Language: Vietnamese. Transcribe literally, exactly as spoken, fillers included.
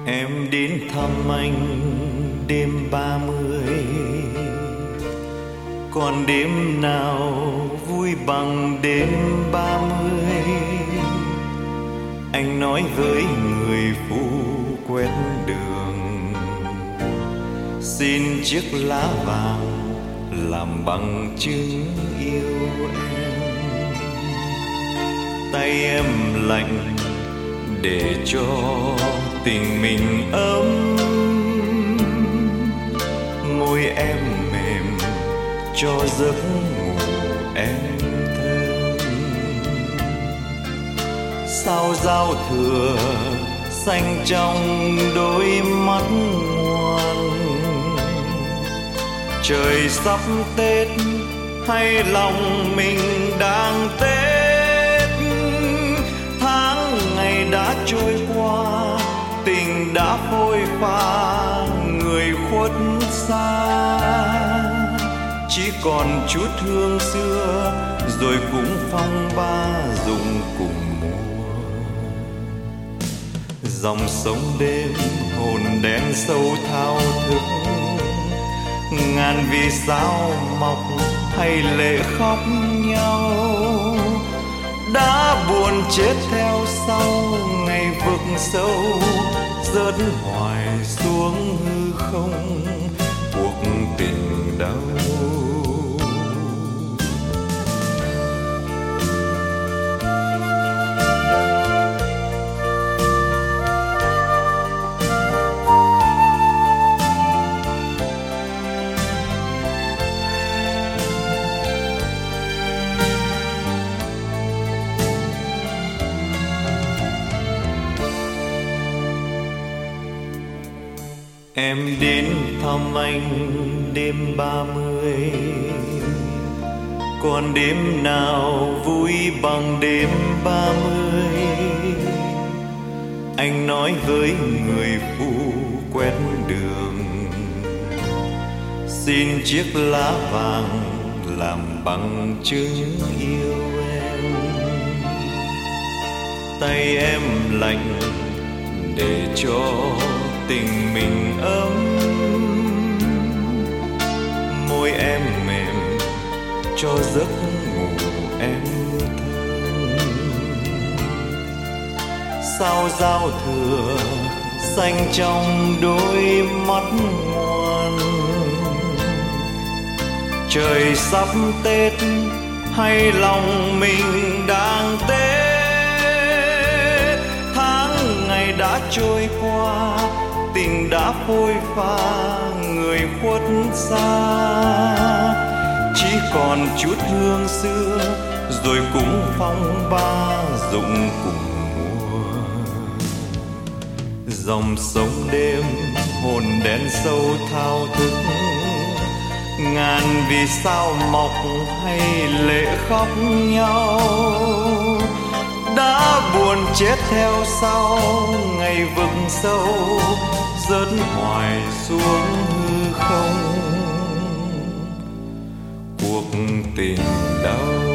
Em đến thăm anh đêm ba mươi, còn đêm nào vui bằng đêm ba mươi. Anh nói với người phụ quét đường, xin chiếc lá vàng làm bằng chứng yêu em. Tay em lạnh để cho tình mình ấm, môi em mềm cho giấc ngủ em thơm. Sao giao thừa xanh trong đôi mắt ngoan, trời sắp Tết hay lòng mình đang Tết. Tháng ngày đã trôi qua, tình đã phôi pha, người khuất xa. Chỉ còn chút hương xưa rồi cũng phong ba rụng cùng mùa. Dòng sông đêm hồn đen sâu thao thức, ngàn vì sao mọc hay lệ khóc nhau. Đã buồn chết theo sau ngày vực sâu, rớt hoài xuống hư không cuộc tình đau. Em đến thăm anh đêm ba mươi, còn đêm nào vui bằng đêm ba mươi. Anh nói với người phụ quét đường, xin chiếc lá vàng làm bằng chứng yêu em. Tay em lạnh để cho tình mình ấm, môi em mềm cho giấc ngủ em thơm. Sao giao thừa xanh trong đôi mắt ngoan, trời sắp Tết hay lòng mình đang Tết. Tháng ngày đã trôi qua, tình đã phôi pha, người khuất xa. Chỉ còn chút hương xưa rồi cũng phong ba rụng cùng mùa. Dòng sông đêm hồn đen sâu thao thức, ngàn vì sao mọc hay lệ khóc nhau. Đã buồn chết theo sau ngày vực sâu, rớt hoài xuống hư không cuộc tình đau.